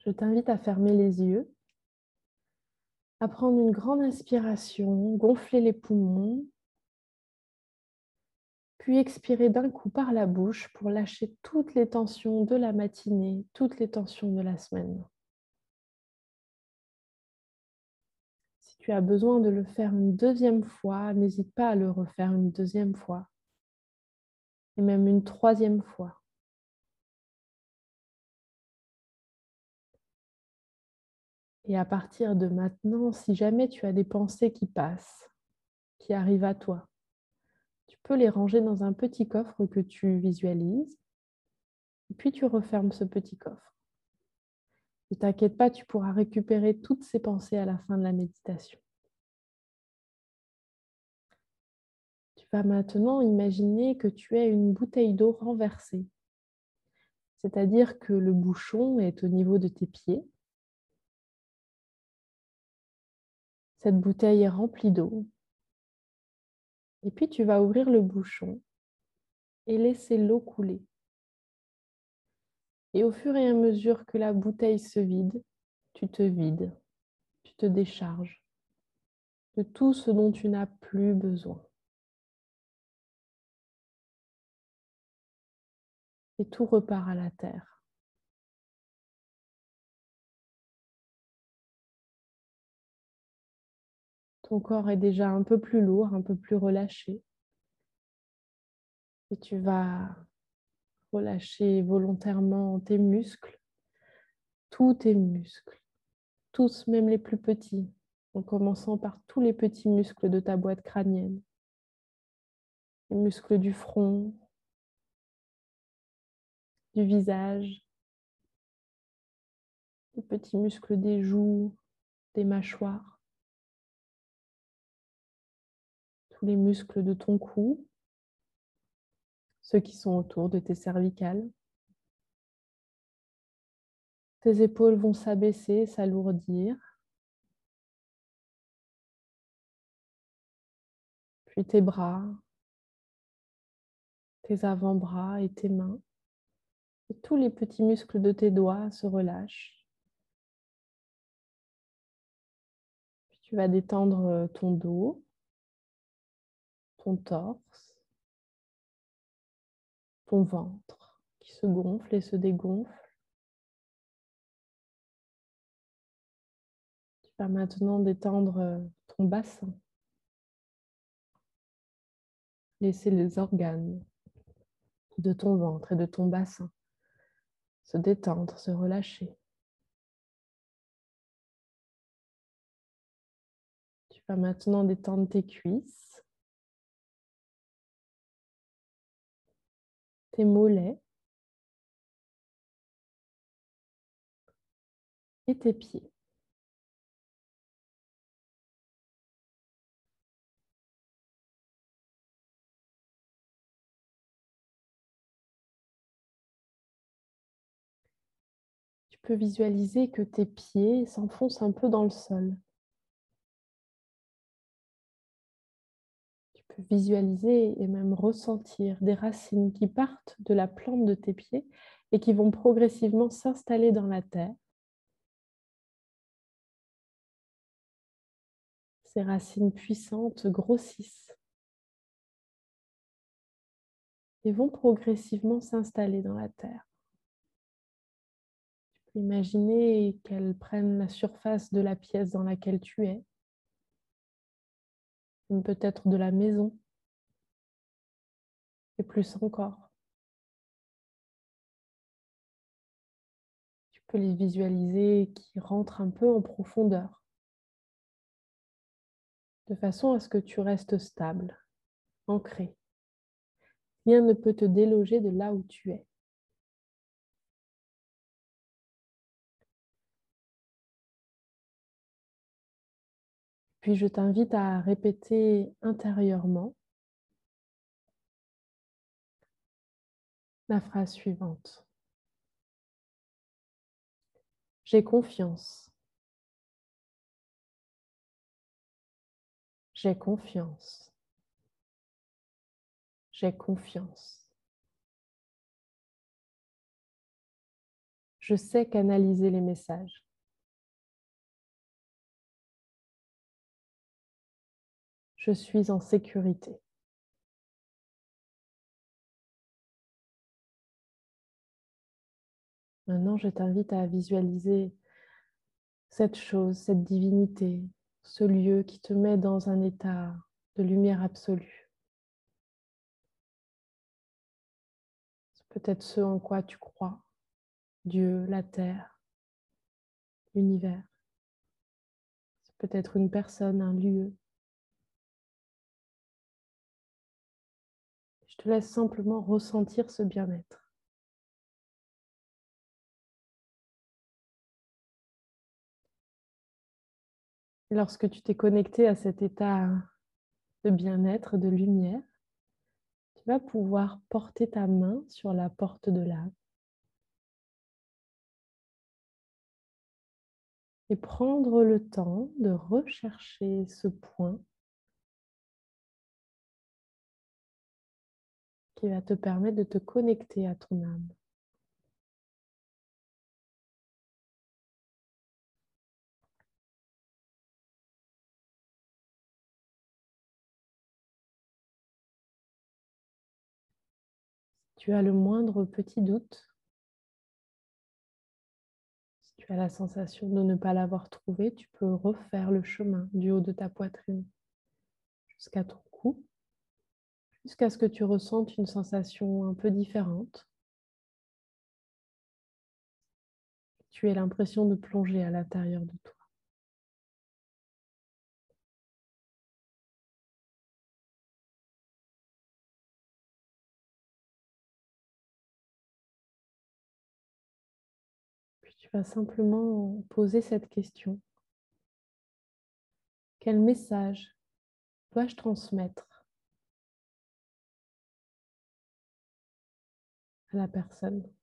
Je t'invite à fermer les yeux, à prendre une grande inspiration, gonfler les poumons, puis expirer d'un coup par la bouche pour lâcher toutes les tensions de la matinée, toutes les tensions de la semaine. Si tu as besoin de le faire une deuxième fois, n'hésite pas à le refaire une deuxième fois et même une troisième fois. Et à partir de maintenant, si jamais tu as des pensées qui passent, qui arrivent à toi, tu peux les ranger dans un petit coffre que tu visualises et puis tu refermes ce petit coffre. Ne t'inquiète pas, tu pourras récupérer toutes ces pensées à la fin de la méditation. Tu vas maintenant imaginer que tu as une bouteille d'eau renversée, c'est-à-dire que le bouchon est au niveau de tes pieds. Cette bouteille est remplie d'eau. Et puis tu vas ouvrir le bouchon et laisser l'eau couler. Et au fur et à mesure que la bouteille se vide, tu te vides, tu te décharges de tout ce dont tu n'as plus besoin. Et tout repart à la terre. Ton corps est déjà un peu plus lourd, un peu plus relâché. Et tu vas relâcher volontairement tes muscles, tous tes muscles, tous, même les plus petits, en commençant par tous les petits muscles de ta boîte crânienne. Les muscles du front, du visage, les petits muscles des joues, des mâchoires, tous les muscles de ton cou, ceux qui sont autour de tes cervicales. Tes épaules vont s'abaisser, s'alourdir. Puis tes bras, tes avant-bras et tes mains. Et tous les petits muscles de tes doigts se relâchent. Puis tu vas détendre ton dos, ton torse, ton ventre qui se gonfle et se dégonfle. Tu vas maintenant détendre ton bassin. Laisser les organes de ton ventre et de ton bassin se détendre, se relâcher. Tu vas maintenant détendre tes cuisses, tes mollets et tes pieds. Tu peux visualiser que tes pieds s'enfoncent un peu dans le sol. Tu peux visualiser et même ressentir des racines qui partent de la plante de tes pieds et qui vont progressivement s'installer dans la terre. Ces racines puissantes grossissent et vont progressivement s'installer dans la terre. Tu peux imaginer qu'elles prennent la surface de la pièce dans laquelle tu es, même peut-être de la maison, et plus encore. Tu peux les visualiser qui rentrent un peu en profondeur, de façon à ce que tu restes stable, ancré. Rien ne peut te déloger de là où tu es. Puis je t'invite à répéter intérieurement la phrase suivante. J'ai confiance. J'ai confiance. J'ai confiance. Je sais canaliser les messages. Je suis en sécurité. Maintenant, je t'invite à visualiser cette chose, cette divinité, ce lieu qui te met dans un état de lumière absolue. C'est peut-être ce en quoi tu crois, Dieu, la terre, l'univers. C'est peut-être une personne, un lieu. Je te laisse simplement ressentir ce bien-être. Et lorsque tu t'es connecté à cet état de bien-être, de lumière, tu vas pouvoir porter ta main sur la porte de l'âme et prendre le temps de rechercher ce point qui va te permettre de te connecter à ton âme. Si tu as le moindre petit doute, si tu as la sensation de ne pas l'avoir trouvé, tu peux refaire le chemin du haut de ta poitrine jusqu'à ton cou, jusqu'à ce que tu ressentes une sensation un peu différente. Tu aies l'impression de plonger à l'intérieur de toi. Puis tu vas simplement poser cette question. Quel message dois-je transmettre à la personne?